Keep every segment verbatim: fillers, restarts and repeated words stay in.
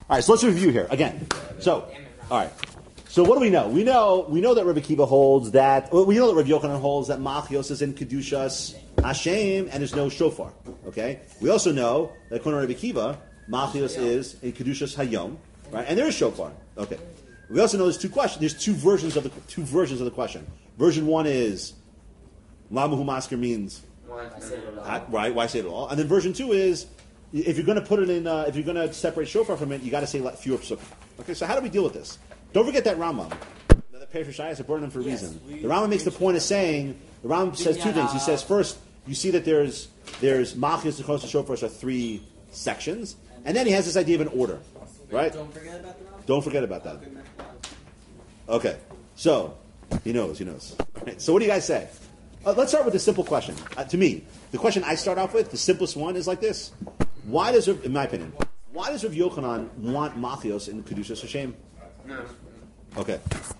All right, so let's review here again. So, all right. So what do we know? We know we know that Rabbi Akiva holds that. Well, we know that Rabbi Yochanan holds that Machios is in Kedushas Hashem and there's no shofar. Okay. We also know that according to Rabbi Akiva, Machios is in Kedushas Hayom, right? And there is shofar. Okay. We also know there's two questions. There's two versions of the two versions of the question. Version one is Lamahu Masker means right. Why say it at all? And then version two is if you're going to put it in, uh, if you're going to separate shofar from it, you got to say fewer psukim. Okay. So how do we deal with this? Don't forget that Rambam. The Pei Shai is a burden for a yes, reason. We, the Rambam makes the point of saying, the Rambam says two things. He says, first, you see that there's there's Machios, Zechronos, and Shofar are three sections, and then he has this idea of an order, right? Don't forget about the Rambam. Don't forget about that. Okay, so he knows, he knows. Right, so what do you guys say? Uh, let's start with a simple question. Uh, to me, the question I start off with, the simplest one, is like this: why does, in my opinion, why does Rav Yochanan want Machios in Kedushas Hashem? No. Okay.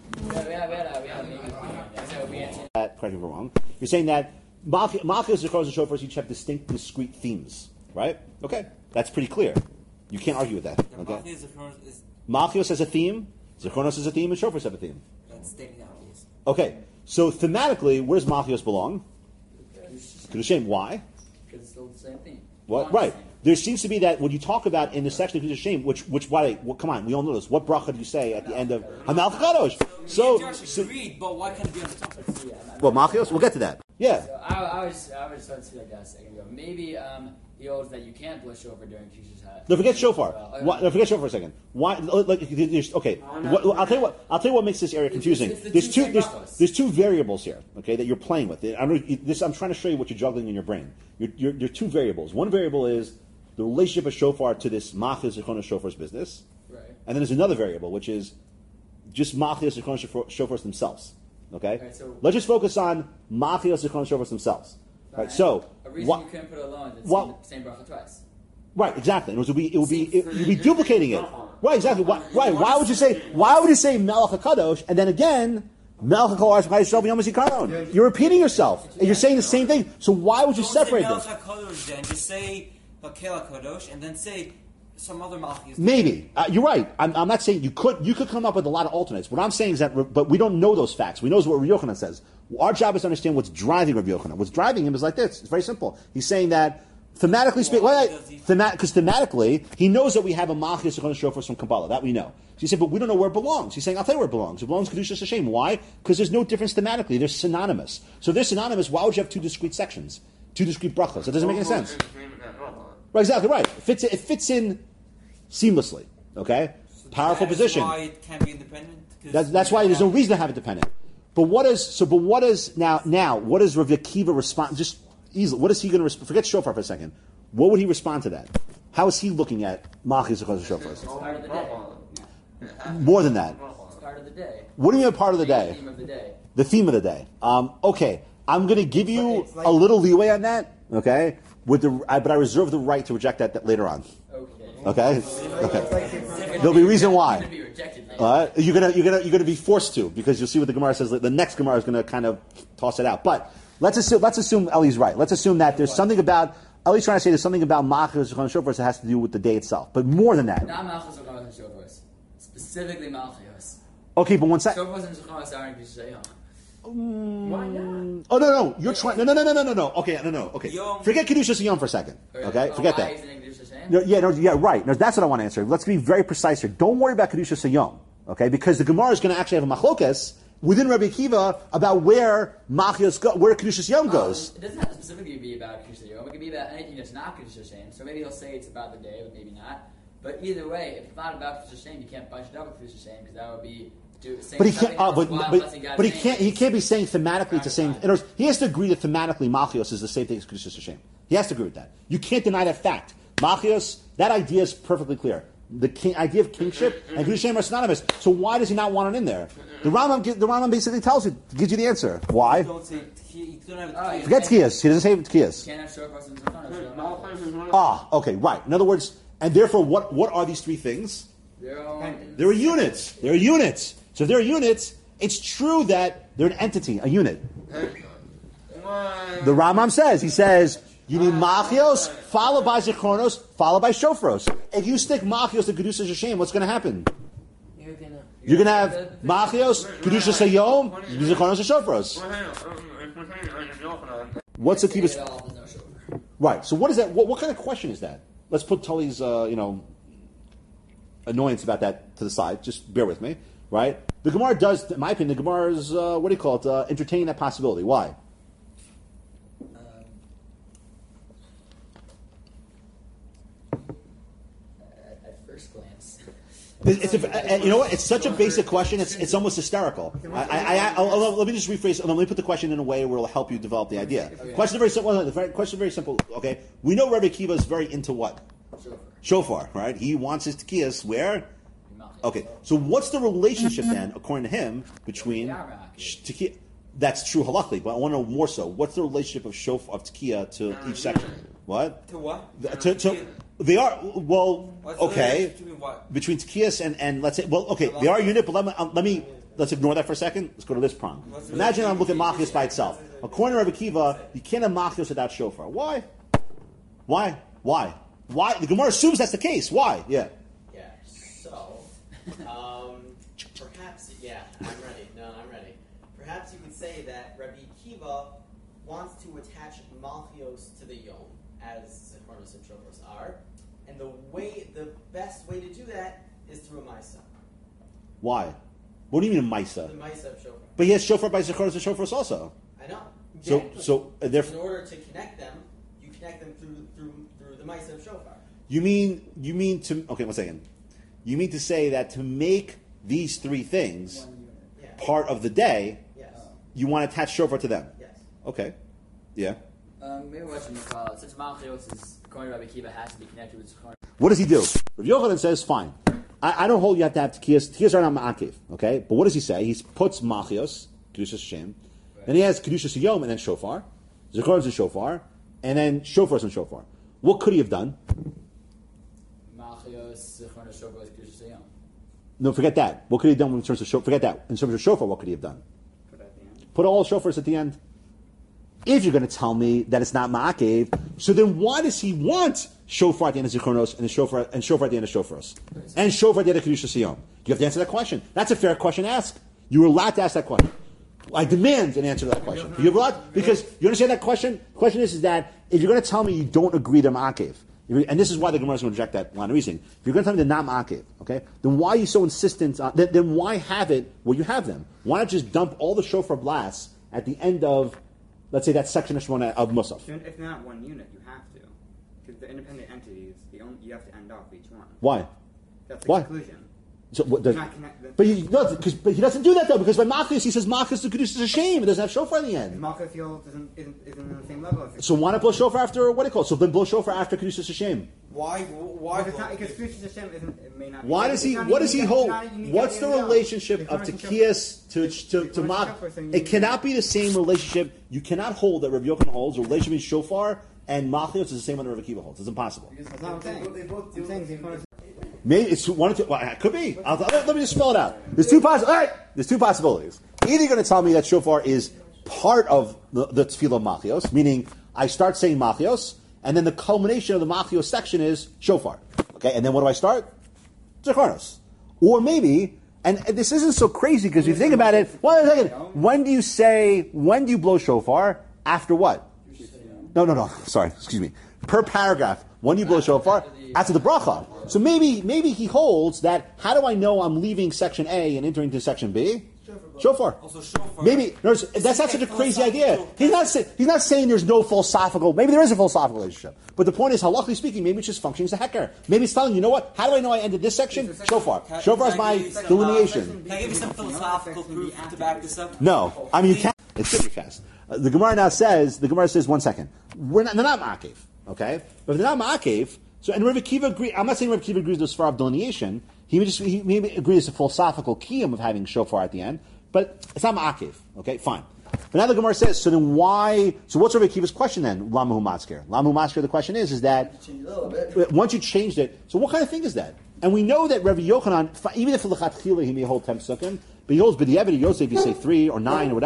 That, correct me if I'm wrong. You're saying that Machios, Zechronos, and Shofars each have distinct, discrete themes, right? Okay, that's pretty clear. You can't argue with that. Okay. Machios has a theme, Zechronos has a theme, and Shofars have a theme. That's stating obvious. Okay, so thematically, where does Machios belong? Kedushin. Why? Because it's still the same theme. What? Right. There seems to be that when you talk about in the section of Kedusha Shem, which, which, why, well, come on, we all know this. What bracha do you say at the end of Hamal Kadosh? So, so, so agreed, but why can't it be on the top? Well, Machios, we'll get to that. Yeah. So I, I was, I was starting to see like that a second ago. Maybe um, he holds that you can't blow shofar during Kedusha's Hut. No, forget shofar. Well. Why, no, forget shofar for a second. Why? Like, okay. What, I'll tell you what. I'll tell you what makes this area confusing. It's, it's the there's two. two there's, there's two variables here. Okay, that you're playing with. I'm, this, I'm trying to show you what you're juggling in your brain. You're, you're, there are two variables. One variable is the relationship of shofar to this Machios, Zechronos, Shofar's business. Right. And then there's another variable, which is just Machios, Zechronos, Shofar's themselves. Okay? Right, so let's just focus on Machios, Zechronos, Shofar's themselves. Right. right. So a reason wha- you couldn't put it alone is wha- the same bracha twice. Right, exactly. It would be it would be it would be duplicating it. Right, exactly. Why, right. Why would you say why would you say Melech HaKadosh and then again Melech HaKadosh? You're repeating yourself. And you're saying the same thing. So why would you separate them? Melech HaKadosh then just say Hakel HaKadosh and then say some other Machios. Maybe uh, you're right. I'm, I'm not saying you could. You could come up with a lot of alternates. What I'm saying is that, but we don't know those facts. We know what Rav Yochanan says. Our job is to understand what's driving Rav Yochanan. What's driving him is like this. It's very simple. He's saying that thematically speaking, well, because thematically he knows that we have a Machios Zechronos Shofars from Kabbalah. That we know. So he said, but we don't know where it belongs. He's saying, I'll tell you where it belongs. It belongs to Kedushas Hashem. Why? Because there's no difference thematically. They're synonymous. So if they're synonymous, why would you have two discrete sections, two discrete brachas? That doesn't make any sense. Right, exactly right. It fits. It fits in seamlessly. Okay, so powerful position. Why it can't be independent? That's, that's why there's no reason to have it dependent. But what is so? But what is now? Now, what does Rav Akiva respond? Just easily. What is he going to respond? Forget shofar for a second. What would he respond to that? How is he looking at Machios Zechronos Shofars? It's part of the day. More than that. It's part of the day. What do you mean part of the day? The theme of the day. The theme of the day. Um, okay, I'm going to give you like, a little leeway on that. Okay, with the I, but I reserve the right to reject that, that later on. Okay. Okay. Okay. There'll be a reason why. Uh, you're gonna you're gonna you're gonna be forced to because you'll see what the Gemara says. The next Gemara is gonna kind of toss it out. But let's assume let's assume Eli's right. Let's assume that there's something about Eli's trying to say there's something about Machios Zechronos Shofars that has to do with the day itself. But more than that. Not Machios Zechronos Shofars. Specifically Machios. Okay, but one second. Shofars and Zechronos aren't Kedusha. Mm, Why not? Oh no no! You're trying. No no no no no no no. Okay no no. Okay. Yom. Forget Kedushas Yom for a second. Okay. Oh, Forget why that. isn't it Kedusha No, yeah no yeah right. No, that's what I want to answer. Let's be very precise here. Don't worry about Kedushas Yom. Okay, because the Gemara is going to actually have a machlokes within Rabbi Akiva about where Machios go, where Kedushas Yom goes. Um, it doesn't have to specifically be about Kedusha Yom. It could be about anything that's not Kedusha Shem. So maybe he'll say it's about the day, but maybe not. But either way, if it's not about Kedusha Shem, you can't bunch it up with Kedusha Shem because that would be. But he can't. Uh, but but, but he can't. He can't be saying thematically it's the same. In other words, he has to agree that thematically Machios is the same thing as Kedushas Hashem. He has to agree with that. You can't deny that fact. Machios, that idea is perfectly clear. The king, idea of kingship and Kedushas Hashem are synonymous. So why does he not want it in there? The Rambam, the Rambam basically tells you, gives you the answer. Why? Don't say you don't have Oh, Forget Tkiyas. He doesn't say Tkiyas. Can't have shofars and Zechronos. Ah, okay, right. In other words, and therefore, what what are these three things? They're They're units. They're units. So if they're units, it's true that they're an entity, a unit. The Rambam says, he says, You need machios, followed by zichronos, followed by shofros. If you stick machios to kedusha Hashem, what's going to happen? You're gonna. You're going to have machios, kedusha sayom, zichronos, and shofros. What's the kibbutz? Say it all, there's no shofar. Right. So what is that? What, what kind of question is that? Let's put Tully's, uh, you know, annoyance about that to the side. Just bear with me, right? The Gemara does, in my opinion, the Gemara is, uh, what do you call it, uh, entertaining that possibility. Why? Um, at, at first glance. It's, it's a, and you know what? It's such a basic question. It's it's almost hysterical. I, I, I, I'll, I'll- let me just rephrase. Let me put the question in a way where it'll help you develop the idea. Question very simple. The very- question very simple. Okay, we know Rabbi Akiva is very into what? Shofar. Shofar, right? He wants his tekiyas where? Okay, so what's the relationship then, according to him, between sh- tekiya? That's true halachically, but I want to know more so. What's the relationship of shofar of tekiya to each section? What? To what? The- To, to, they are well. What's the Okay, relationship between what? between tekiyas and, and let's say, well, okay, they are a unit, but let me, um, let me let's ignore that for a second. Let's go to this prong. What's the Imagine I'm looking at relationship? machios by itself. According to Rabbi Akiva, you can't have machios without shofar. Why? Why? Why? Why? The Gemara assumes that's the case. Why? Yeah. Yeah, so, um, perhaps, yeah, I'm ready. No, I'm ready. Perhaps you could say that Rabbi Akiva wants to attach Malchios to the Yom, as Zechronos and Shofros are, and the way, the best way to do that is through a Maisa. Why? What do you mean a The Maisa? Maisa of Shofar. But he has shofar by Zechoros and shofars also. I know. So, Yeah. so uh, In therefore, order to connect them, you connect them through through through the Maisa of Shofar. you mean you mean to okay? One second. You mean to say that to make these three things One unit. Yeah. part of the day, Yes. you want to attach shofar to them? Yes. Okay. Yeah. Um, maybe what you call it. Since Malchios is, according to Rabbi Akiva, has to be connected with Zechronos. What does he do? Rav Yochanan says, fine. I, I don't hold you have to have tekiyas. Tekiyas are not ma'akev, okay? But what does he say? He puts machios, kedushas Hashem, then he has kedushas yom, and then shofar, zechoros and shofar, and then shofars and shofar. What could he have done? Malchios, Zechronos, Shofar, Kedusha Sayom. No, forget that. What could he have done in terms of shofar? Forget that. In terms of shofar, what could he have done? Put all shofars at the end. If you're going to tell me that it's not ma'akev, so then why does he want shofar at the end of zichronos and shofar and shofar at the end of shofaros and shofar at the end of kedusha siyom? You have to answer that question. That's a fair question to ask. You were allowed to ask that question. I demand an answer to that question. You're allowed because you understand that question. The question is, is that if you're going to tell me you don't agree to ma'akev, and this is why the Gemara is going to reject that line of reasoning. If you're going to tell me they're not ma'akev, okay, then why are you so insistent on? Then, then why have it where you have them? Why not just dump all the shofar blasts at the end of, let's say, that section of Shemona of Musaf? If they're not one unit, you have to. Because the independent entities, the only, you have to end off each one. Why? That's the Why? conclusion. So what does, You're not connect- but, he, no, because, but he doesn't do that though, because by Machlis he says Machlis to Kedusha is a shame. It doesn't have shofar in the end. Malka field isn't, isn't, isn't on the same level. If it's, So why not blow shofar after, what do you call it? So then blow shofar after Kedusha is a shame. Why? Why? if it's not, because Kedusha Hashem isn't, it may not be. Why it's does he, not what even does he unique- hold? it's not unique What's the idea at all. relationship of Because Tekiyas to, to, to Because Mach? shofar, so you- It cannot be the same relationship. You cannot hold that Rav Yochanan holds. The relationship between shofar and Machlios is the same one that Rav Akiva holds. It's impossible. That's not what I'm saying. I'm saying the Zechronos- Maybe it's one or two. Well, it could be. I'll, let, let me just spell it out. There's two possi- All right. There's two possibilities. Either you're going to tell me that shofar is part of the, the tefillah of machios, meaning I start saying machios, and then the culmination of the machios section is shofar. Okay, and then what do I start? Zechronos. Or maybe, and this isn't so crazy because if you think about it. One second. When do you say? When do you blow shofar? After what? No, no, no. Sorry. Excuse me. Per paragraph. When do you blow shofar? After the bracha. So maybe maybe he holds that, how do I know I'm leaving section A and entering into section B? Shofar. Also shofar. Maybe no, that's not such a crazy idea. He's not say, he's not saying there's no philosophical. Maybe there is a philosophical relationship. But the point is, halachically speaking, maybe it's just functioning as a hecker. Maybe it's telling you, you know what? How do I know I ended this section? Shofar. Can- Shofar is can I my give you some, uh, delineation. Can I give you some philosophical proof to back this up? No, I mean you can't. It's super fast. Uh, the Gemara now says. The Gemara says one second. We're not. They're not ma'akev. Okay, but if they're not ma'akev, so and Rav Akiva agree. I'm not saying Rav Akiva agrees with the Sfar of delineation. He may just he maybe agrees with the philosophical kiyum of having shofar at the end, but it's not ma'akev. Okay, fine. But now the Gemara says. So then why? So what's Rav Akiva's question then? Lamahu matzker. Lamahu matzker. The question is, is that Change a little bit. once you changed it, so what kind of thing is that? And we know that Rabbi Yochanan, even if lechatchila he may hold ten psukim, but he holds b'diavad Yosef, you say three or nine or whatever.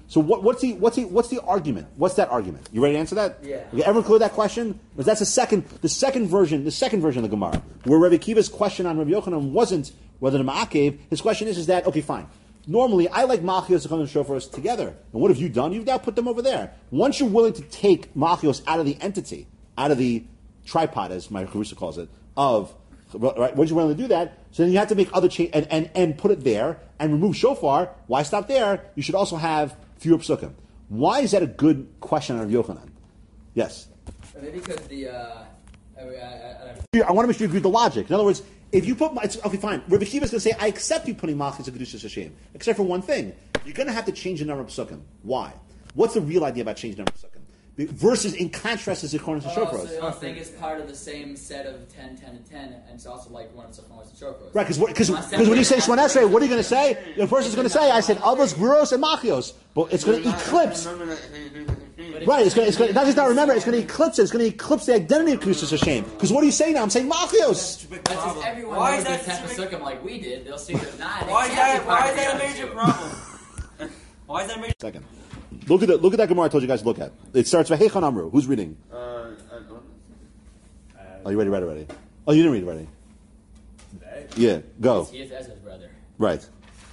So what, what's the what's the what's the argument? What's that argument? You ready to answer that? Yeah. Okay, everyone clear that question? Because that's the second the second version the second version of the Gemara, where Rabbi Akiva's question on Rabbi Yochanan wasn't whether the Ma'akev. His question is is that okay? Fine. Normally, I like Machios and Shofars together. And what have you done? You've now put them over there. Once you're willing to take Machios out of the entity, out of the tripod, as my Charusa calls it, of right. Once you're willing to do that, so then you have to make other change and, and and put it there and remove Shofar. Why stop there? You should also have fewer psukim. Why is that a good question on Rav Yochanan? Yes. Maybe because the. Uh, I, I, I, I want to make sure you agree with the logic. In other words, if you put, it's, okay, fine. Rabbi Akiva is going to say, I accept you putting Malchus and Kedushas Hashem, except for one thing. You're going to have to change the number of psukim. Why? What's the real idea about changing the number of psukim? Versus, in contrast to Zichron and oh, Shofros. so you don't think it's part of the same set of ten, ten, and ten, and it's also like one of Zichron and Shofros. Right, because when you say Shemon Esrei, what are you going to say? The person's going to say, I said Avos, Gvuros, and Machios. But it's going to eclipse. Right, it's going to, it's going to, not just not remember, it's going to eclipse it. It's going to eclipse the identity of Kedushas Hashem. Because what are you saying now? I'm saying Machios. That's because everyone Why knows is the that ten such a big- pesukim like we did. They'll see there's not. Why is It can't that? be Why part is of the that a other major two. problem? Why is that a major? Second. Look at the look at that Gemara I told you guys to look at. It starts with Heichon Amru. Who's reading? Uh, I don't. Oh, you ready? Ready? Ready? Oh, you didn't read it already. Today? Yeah, go. He is Ezra's brother. Right.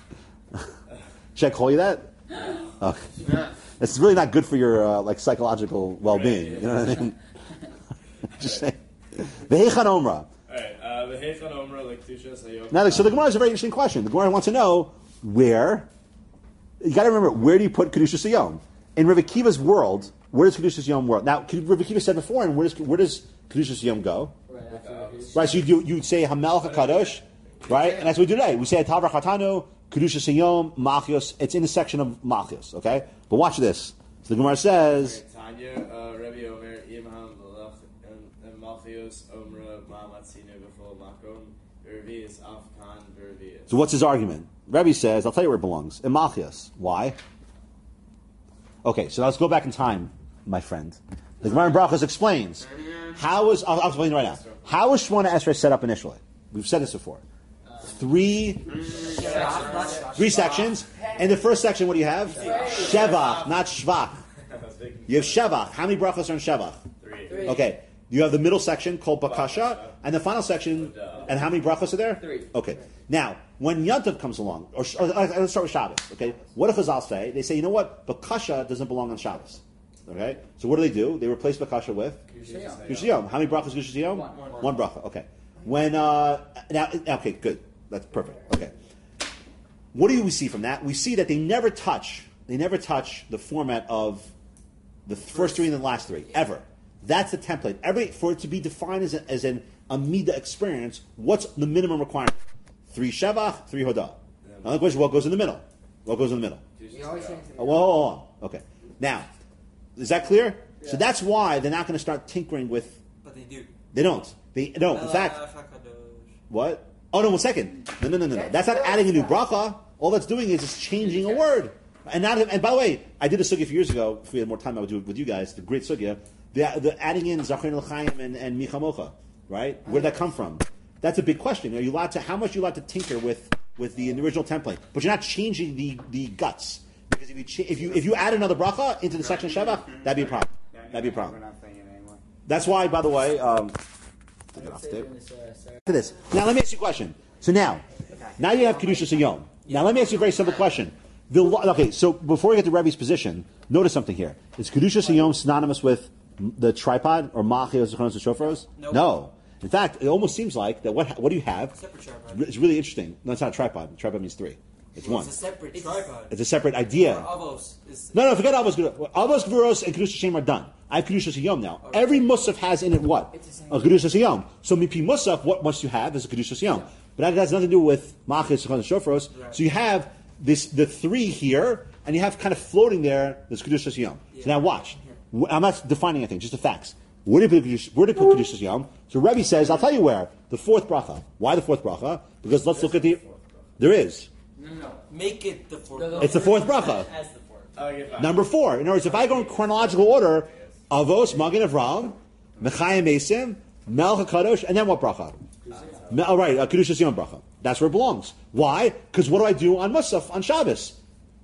Should I call you that? Okay. It's really not good for your uh, like psychological well-being. You know what I mean? Just saying. V'heichon Omra. Alright, uh, the Heichon Omra, like Tushas Hayom. Now, so the Gemara is a very interesting question. The Gemara wants to know where. You got to remember, where do you put Kedushas Hayom? In Rav Akiva's world, where does Kedushas Hayom world? Now, Rav Akiva said before, and where does where does Kedushas Hayom go? Right after his- Right, so you you would say Hamelach HaKadosh, right? And that's what we do today. We say Tavra Chatanu, Kedushas Hayom, Machios. It's in the section of Machios, okay? But watch this. So the Gemara says, Tanya, uh, Rabbi Omer, Imam, Malach, and Malchios, Omra, Ma'amatzinu, B'chol, Makom, Vervius, Afkan, Vervius. so what's his argument? Rebbe says, I'll tell you where it belongs. In Machios. Why? Okay, so let's go back in time, my friend. The Gemara in Brachos explains, how was, I'll, I'll explain right now. How was Shemona Esrei set up initially? We've said this before. Three, three sections. In the first section, what do you have? Shevach, not Shvach. You have Shevach. How many brachos are in Shevach? Three. Okay. You have the middle section called Bakasha, and the final section, and how many brachos are there? Three. Okay. Now, when Yantav comes along, or, or uh, let's start with Shabbos, okay? What do Chazal say? They say, you know what? Bakasha doesn't belong on Shabbos. Okay? So what do they do? They replace Bakasha with Yom. Gush Yom. How many brachos Gush Yom? One. One bracha. Okay. When uh, now, okay, good. That's perfect. Okay. What do we see from that? We see that they never touch. They never touch the format of the first three and the last three ever. That's the template. Every for it to be defined as, a, as an Amida experience. What's the minimum requirement? Three Shevach, three Hodah. Now the question: what goes in the middle? What goes in the middle? You always think Oh, whoa, hold on. Okay. Now, is that clear? So that's why they're not going to start tinkering with. But they do. They don't. They no. In fact, what? Oh no! One second. No, no, no, no, no. That's not adding a new bracha. All that's doing is it's changing a word. And not. And by the way, I did a sugya a few years ago. If we had more time, I would do it with you guys. The great sugya. The, the adding in Zachin L'chaim and and Michamocha. Right? Where did that come from? That's a big question. Are you allowed to? How much are you allowed to tinker with with the original template? But you're not changing the, the guts. Because if you cha- if you if you add another bracha into the section of Shevach, that'd be a problem. That'd be a problem. We're not saying it anymore. That's why, by the way. Um, I would say during this, uh, Sarah- to this. Now let me ask you a question. So now, now you have Kedushas Hayom. Now let me ask you a very simple question. The lo- okay, so before we get to Rebbe's position, notice something here. Is Kedushas Hayom synonymous with the tripod or Machios, Zechonos, and Shofros? Nope. No. In fact, it almost seems like that. What what do you have? Separate tripod. It's really interesting. No, it's not a tripod. Tripod means three. It's one. It's a separate tripod. It's a separate idea. Avos is No, no, forget Avos Gvuros. Avos Gvuros and Kedushas Hashem are done. I have Kedushas Hayom now. Every Musaf has in it what? A Kedushas Hayom. So Mipi Musaf, what must you have is a Kedushas Hayom. But that has nothing to do with Machis, Zechonos, and Shofros. Right. So you have this the three here, and you have kind of floating there this Kedushas Hayom. So now watch. W- I'm not defining anything, just the facts. Where do you put Kedushas- where do you put Kedushas Hayom? So Rebbe says, I'll tell you where. The fourth bracha. Why the fourth bracha? Because let's look at the. There is. No, no, no. make it the fourth. No, no. It's the fourth bracha. As the fourth. Okay, fine. Number four. In other words, if I go in chronological order, Avos, Magen Avram, Mechayim Esim, Melech HaKadosh, and then what bracha? Me- oh, right, uh, Kedushas Yom bracha. That's where it belongs. Why? Because what do I do on Musaf, on Shabbos?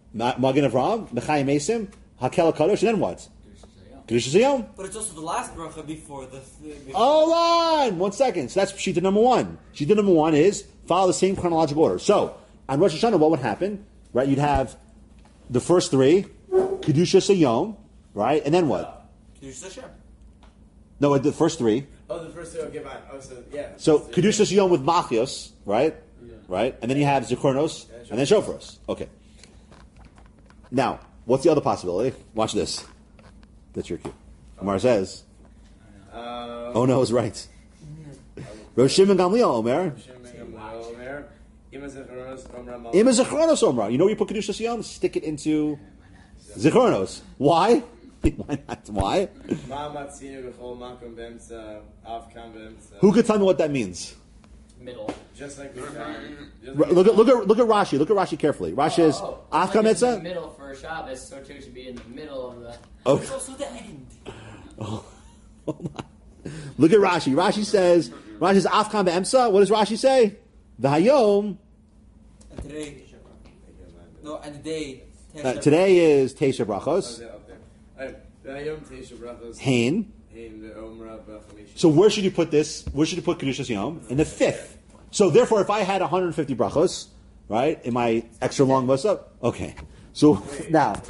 Ma- Magen Avram, Mechayim Mesim, Hakel HaKadosh, and then what? Kedushas Hayom. But it's also the last bracha before the. Before Hold on, one second. So that's Shita number one. Shita number one is follow the same chronological order. So on Rosh Hashanah, what would happen? Right, you'd have the first three, Kedushas Hayom, right, and then what? Kedushas Hashem. No, the first three. Oh, the first two. Okay, fine. Oh, so yeah. So Kedushas Hayom with Machios, right, right, and then you have Zichronos, and then Shofaros. Okay. Now, what's the other possibility? Watch this. That's your cue. Amar says, Um, "Oh no, I was right." Rosh Shimon Gamliel Omer, Ima Zichronos Omer. You know where you put Kedushas Hayom? Stick it into Zichronos. Why? Why not? Why? Who could tell me what that means? Middle. Just like we found. Just R- like Look at look at look at Rashi. Look at Rashi carefully. Rashi is Oh, Afka like it's in the Mitzvah. middle for Shabbos, so too should be in the middle of the. Oh, It's also the end. hold on. Look at Rashi. Rashi says Rashi is Afkan be'emsa. What does Rashi say? The Hayom. And today. No, and the day. Uh, today is Teisha Oh, Brachos. yeah, up there. Alright, the Hayom Teisha Brachos. Hain. Hain the Omra B'Chamisha. So where should you put this? Where should you put Kedushas Yom? In the fifth. So therefore, if I had one hundred fifty brachos, right, in my extra long mussar, okay. So now,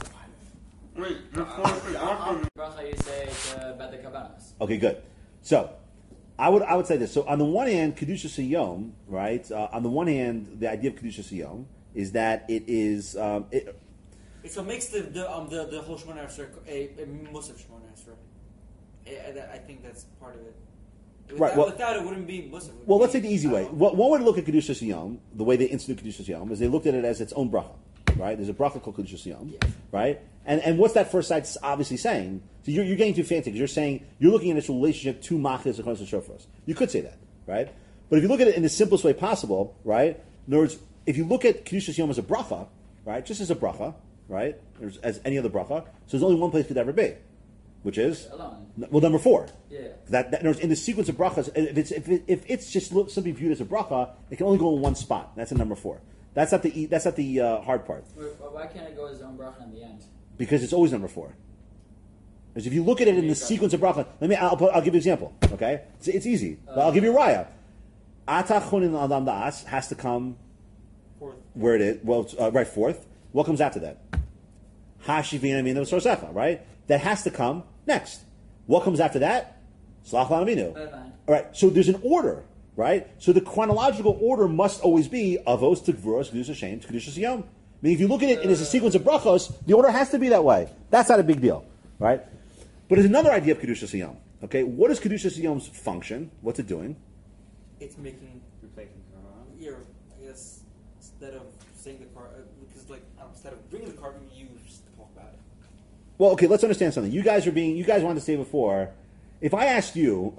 Bracha you say it's uh, about the kabbalas. okay, good. So I would I would say this. So on the one hand, Kedushas Yom, right? Uh, on the one hand, the idea of Kedushas Yom is that it is um, it, So it makes the the um the the whole Shemona Esrei a, a Musaf Shemona Esrei. I, I, I think that's part of it. Without, Right, well- without it, wouldn't be Musaf. well, let's take the easy way. What- One way to look at Kedushas Yom, the way they institute Kedushas Yom, is they looked at it as its own bracha, right? There's a bracha called Kedushas Yom, right? And and what's that first side obviously saying? So you're, you're getting too fancy because you're saying you're looking at its relationship to Machis and Chonos and Shofros. You could say that, right? But if you look at it in the simplest way possible, right? In other words, if you look at Kedushas Yom as a bracha, right, just as a bracha, right, there's, as any other bracha, so there's only one place it could ever be, which is Alone. well, number four. Yeah. That, that in other words, in the sequence of brachas, if it's if, it, if it's just look, simply viewed as a bracha, it can only go in one spot. That's in number four. That's not the e- that's not the uh, hard part Wait, why can't it go as own bracha in the end? because it's always number four. Because if you look at it in the sequence of bracha, let me I'll, put, I'll give you an example. Okay, it's, it's easy. But I'll give you a raya. Atachunin adam das has to come Fourth. where it is. Well, it's, uh, right fourth. What comes after that? Hashivina mina sorsecha. Right. That has to come next. What comes after that? Slach l'aminu. But fine. All right, so there's an order, right? So the chronological order must always be Avos to Gvuros, Kedusha Shem, to Kedusha Yom. I mean, if you look at it and it's a sequence of brachos, the order has to be that way. That's not a big deal, right? But there's another idea of Kedusha Yom. Okay, what is Kedusha Yom's function? What's it doing? It's making Replacing Quran. your, I guess, instead of saying the card, because like um, instead of bringing the card, you just talk about it. Well, okay, let's understand something. You guys are being, you guys wanted to say before, if I asked you,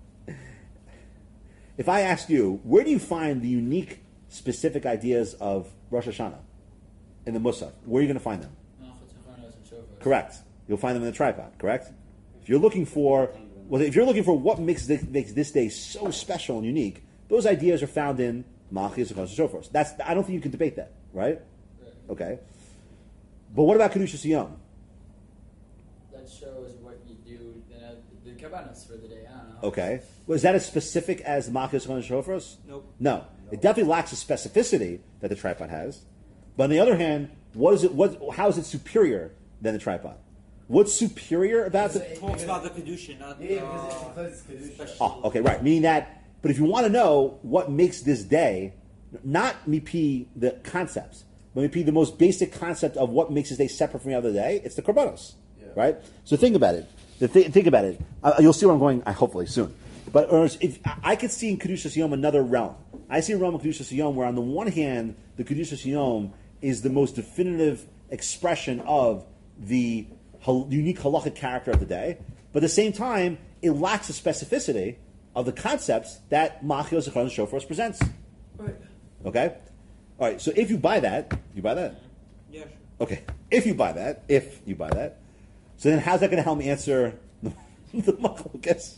if I asked you, where do you find the unique, specific ideas of Rosh Hashanah in the Musaf? Where are you going to find them? Malchut, Chonos, and Shofar. Correct. You'll find them in the tripod. Correct. If you're looking for, well, if you're looking for what makes this, makes this day so special and unique, those ideas are found in Malchus and Shofar. That's I don't think you can debate that, right? Right. Okay. But what about Kedushas Yom? That shows what you do, you know, the kabbalas for the day. I don't know. Okay. Well, is that as specific as Malchus and Shofar? Nope. No. It definitely lacks the specificity that the tripod has. But on the other hand, what is it? What? How is it superior than the tripod? What's superior about the? It talks about the kedusha, not Yeah, uh, because it's Kedusha. special. Oh, okay, right. Meaning that, but if you want to know what makes this day, not mipi the concepts, but mipi the most basic concept of what makes this day separate from the other day, it's the korbanos, Yeah. right? So think about it. The th- think about it. Uh, you'll see where I'm going. Uh, hopefully soon. But or if I could see in Kedushas Yom another realm. I see a realm of Kedushas Yom where, on the one hand, the Kedushas Yom is the most definitive expression of the hal- unique halachic character of the day, but at the same time, it lacks the specificity of the concepts that Machios, Zechron, and Shofar presents. Right. Okay? All right, so if you buy that, you buy that? Yeah. Sure. Okay. If you buy that, if you buy that, so then how's that going to help me answer the, the machlokas?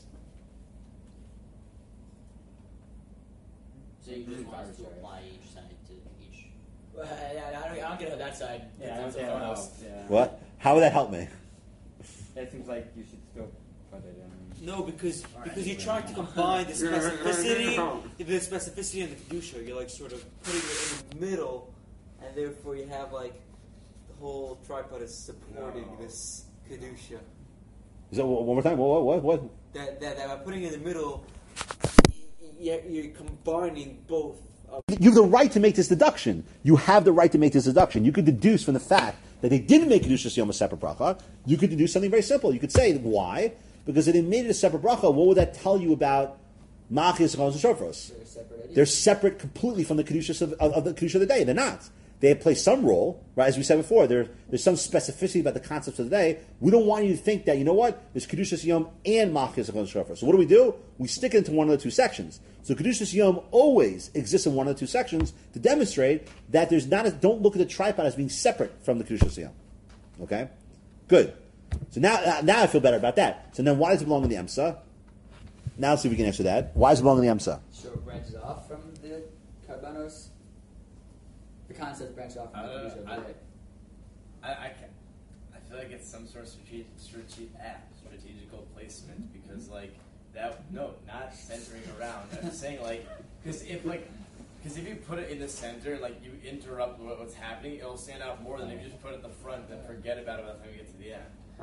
So you just want us to apply each side to each. Well, I, I, don't, I don't get how that side. Yeah, I don't gets see into how photos. Yeah. What? How would that help me? It seems like you should still put it in. No, because because you're trying to combine the specificity, the specificity and the kedusha. You're like sort of putting it in the middle, and therefore you have like the whole tripod is supporting No. this kedusha. Is that one more time? What? What? What? That, that that by putting it in the middle, you're, you're combining both. Of You have the right to make this deduction. You have the right to make this deduction. You could deduce from the fact that they didn't make Kedushas Yom a separate bracha. You could deduce something very simple. You could say, why? Because they made it a separate bracha. What would that tell you about Machias, Chalos, and Shofros? They're separate. They're separate completely from the Kedushas of, of, of the Kedusha of the day. They're not. They play some role, right? As we said before, there, there's some specificity about the concepts of the day. We don't want you to think that, you know what, there's Kedushas Yom and Machias, Chalos, and Shofros. So what do we do? We stick it into one of the two sections. So Kedushas Yom always exists in one of the two sections to demonstrate that there's not a, don't look at the tripod as being separate from the Kedushas Yom. Okay? Good. So now, uh, now I feel better about that. So then why does it belong in the EMSA? Now let's see if we can answer that. Why does it belong in the EMSA? So it branches off from the Karbanos. The concept branches off from I the don't Kedusha know. of I, the day. I, I, can't, I feel like it's some sort of strategic, strategic, ah, strategical placement because, like, that, no, not centering around. I'm saying, like, because if, like, because if you put it in the center, like, you interrupt what, what's happening, it'll stand out more than if you just put it at the front and forget about it by the time you get to the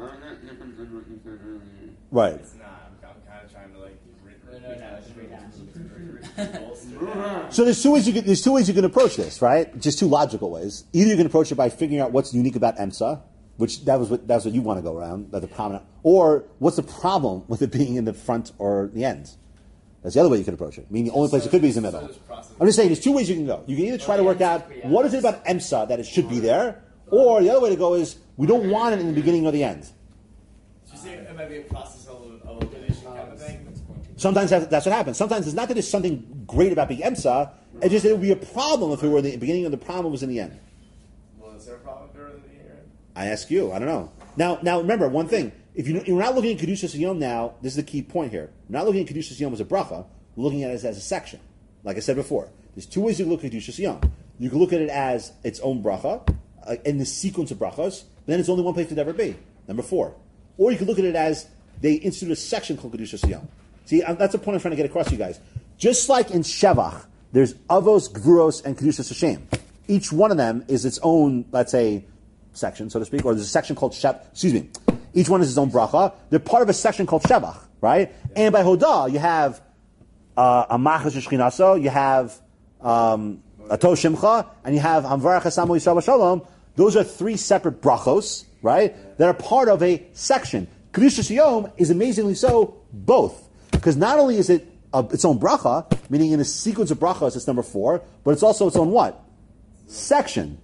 end. Right. It's not. I'm, I'm kind of trying to, like, re- No, no, no, rehash it's it. rehash. Bolster that. So there's two ways you can, there's two ways you can approach this, right? Just two logical ways. Either you can approach it by figuring out what's unique about EMSA, which that was what that's what you want to go around, that the prominent, or what's the problem with it being in the front or the end. That's the other way you can approach it. Meaning the only place it could be is in the middle. I'm just saying there's two ways you can go. You can either try to work out what is it about EMSA that it should be there, or the other way to go is we don't want it in the beginning or the end. So you say it might be a process of elimination kind of thing? Sometimes that's, that's what happens. Sometimes it's not that there's something great about being EMSA, it's just that it would be a problem if it were in the beginning or the problem was in the end. Well, is there a problem if they're in the year? I ask you. I don't know. Now, now remember one thing. If you, you're not looking at Kedushas Yom now, this is the key point here. We're not looking at Kedushas Yom as a bracha. We're looking at it as, as a section. Like I said before, there's two ways you can look at Kedushas Yom. You can look at it as its own bracha, uh, in the sequence of brachas, but then it's only one place it could ever be. Number four. Or you can look at it as they institute a section called Kedushas Yom. See, uh, that's the point I'm trying to get across to you guys. Just like in Shevach, there's Avos, Gvuros, and Kedushas Hashem. Each one of them is its own, let's say, section, so to speak, or there's a section called Shevach. Excuse me. Each one is its own bracha. They're part of a section called Shevach, right? Yeah. And by Hodah, you have uh, a Machas Shechinaso, you have um, a To Shimcha, and you have Hamvarach Hasamu Yisrael Shalom. Those are three separate brachos, right? Yeah. That are part of a section. Kedushas Yom is amazingly so both, because not only is it uh, its own bracha, meaning in a sequence of brachos, it's number four, but it's also its own what? Section.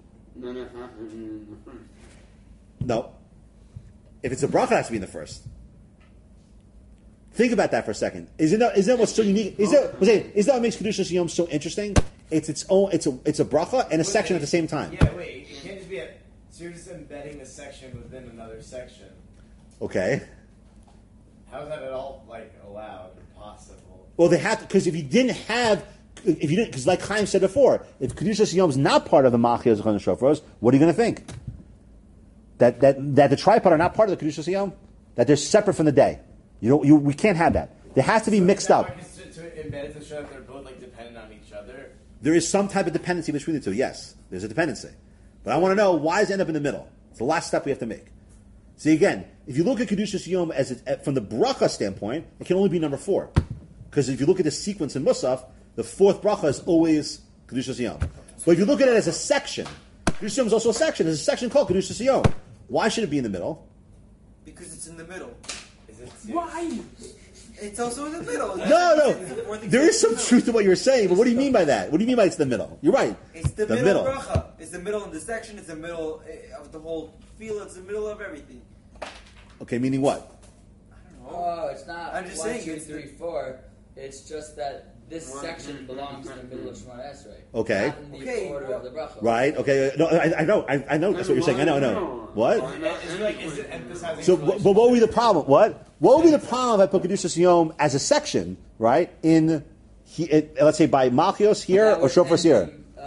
No. If it's a bracha, it has to be in the first. Think about that for a second. Isn't that, isn't that what's so unique? Is that, is that what makes Kedushas Yom so interesting? It's its own. It's a it's a bracha and a Wait, section wait, at the same time. Yeah, wait. It can't just be a. So you're just embedding a section within another section. Okay. How is that at all like allowed or possible? Well, they have to, because if you didn't have, if you didn't, because like Chaim said before, if Kedushas Yom is not part of the Machias and Shofros, what are you going to think? That that that the tripod are not part of the Kedushas Yom? That they're separate from the day? You don't. You we can't have that. There has to be so mixed that up. To, to embed it to show that they're both like dependent on each other. There is some type of dependency between the two. Yes, there's a dependency, but I want to know why does it end up in the middle? It's the last step we have to make. See again, if you look at Kedushas Yom as it, from the bracha standpoint, it can only be number four, because if you look at the sequence in Musaf, the fourth bracha is always Kedushas Yom. But if you look at it as a section, Kedushas Yom is also a section. There's a section called Kedushas Yom. Why should it be in the middle? because it's in the middle. Is it Why? It's also in the middle. No, no. There is some truth to what you're saying, but what do you mean by that? What do you mean by it's the middle? You're right. It's the, The middle, middle. bracha. It's the middle of the section. It's the middle eh, of the whole field. It's the middle of everything. Okay, meaning what? I don't know. Oh, it's not I'm just one, saying two, it's three, four. It's just that this section belongs to the middle of Shemona Esrei. Okay. Not in the Okay, order well- of the bracha. Right? Okay. No, I, I know. I, I know. That's what you're saying. I know. I know. What? Is it like is it emphasizing? So, but but what would be the problem? What? What would be the problem if I put Kedushas Yom as a section, right? In, he, it, let's say by Malchios here That or would Shofars here. end in, Uh,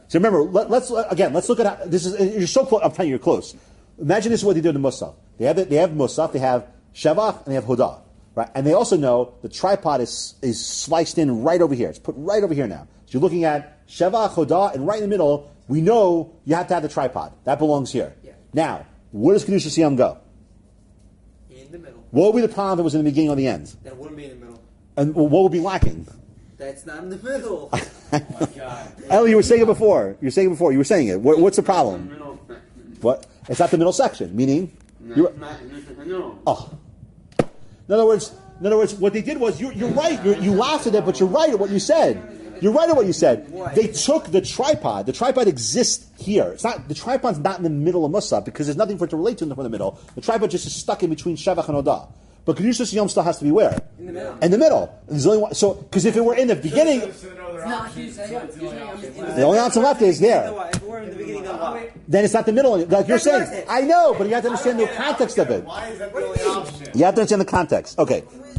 So remember, let, let's again, let's look at how, this is. You're so close. I'm telling you, you're close. Imagine this is what they do in the Musaf. They have they have Musaf, they have Shevach, and they have Hodah, right? And they also know the tripod is is sliced in right over here. It's put right over here now. So you're looking at Shevach, Hodah, and right in the middle, we know you have to have the tripod. That belongs here. Yeah. Now, where does Kedusha Siyam go? In the middle. What would be the problem if it was in the beginning or the end? That wouldn't be in the middle. And what would be lacking? That's not in the middle. Oh my god. Ellie, you were saying it before. You were saying it before. You were saying it. What, what's the problem? Middle. What? It's not the middle section. Meaning, you're, No. oh. In other words, in other words, what they did was you're, you're right. You're, you laughed at it, but you're right at what you said. You're right at what you said. What? They took the tripod. The tripod exists here. It's not the tripod's not in the middle of Musaf because there's nothing for it to relate to in the, from the middle. The tripod just is stuck in between Shevach and Odah. But Kedusha Yom still has to be where? In the middle. In the middle. And there's only one, so because if it were in the beginning, not Kedusha Yom. the only option left is there. If we're in the beginning of what? Then it's not the middle. Like you're That's what I saying, said. I know, but you have to understand the context of it. Why is that the only option? You have to understand the context. Okay.